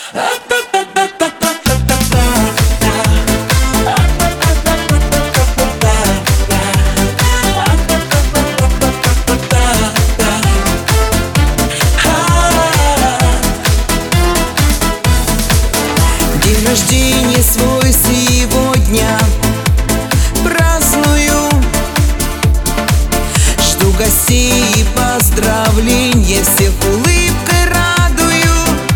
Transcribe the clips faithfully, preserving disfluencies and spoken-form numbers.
День рождения свой сегодня праздную, жду гостей и поздравленья, всех улыбкой радую.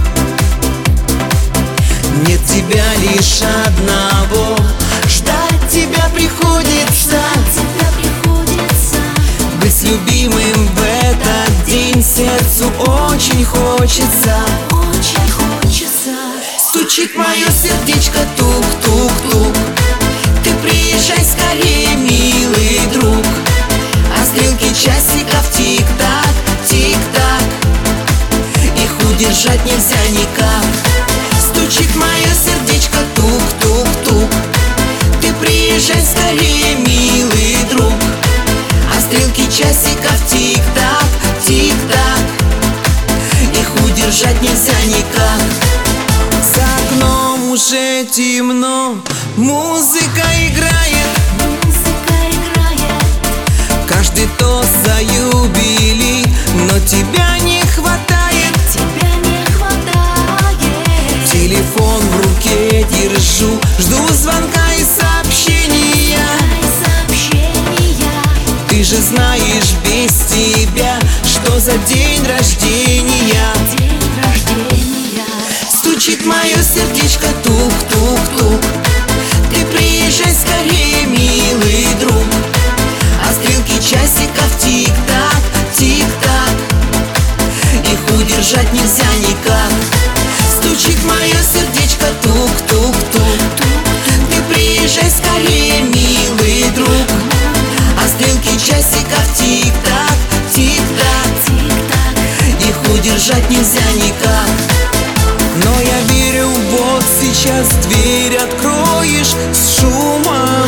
Нет тебя лишь одного, ждать тебя приходится, тебя приходится. Быть с любимым в этот день сердцу очень хочется, очень хочется. Стучит мое сердечко, тук-тук-тук. Ты приезжай скорее, милый друг. А стрелки часиков тик-так, тик-так, их удержать нельзя никак. Стучит мое сердечко, тук-тук-тук. Ты приезжай скорее, милый друг. А стрелки часиков тик-так, тик-так, их удержать нельзя никак. За окном уже темно, музыка играет, музыка играет. Каждый тост за юбилей, но тебя не хватает, тебя не хватает. Телефон в руке держу, жду звонка и сообщения. сообщения. Ты же знаешь без тебя, что за день рождения. День рождения. Стучит мое сердечко, тук-тук-тук. Ты приезжай скорее, милый друг. А стрелки часиков тик-так, тик-так, их удержать нельзя никак. Стучит мое сердечко, тук-тук-тук. Ты приезжай скорее, милый друг. А стрелки часиков тик-так, тик-так, Тик-так. их удержать нельзя никак. Но я верю, вот сейчас дверь откроешь с шумом,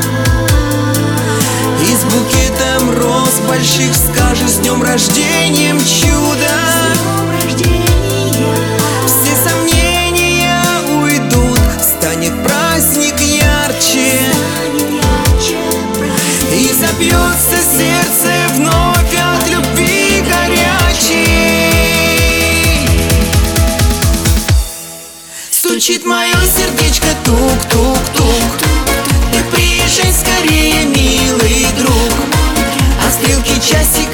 и с букетом роз больших скажешь: с днем рождения, чудо. Днем рождения. Все сомнения уйдут, станет праздник ярче, Станет ярче праздник. и забьется сердце вновь от любви горячей. Стучит мое сердечко, тук-тук-тук. Ты приезжай скорее, милый друг. А стрелки часиков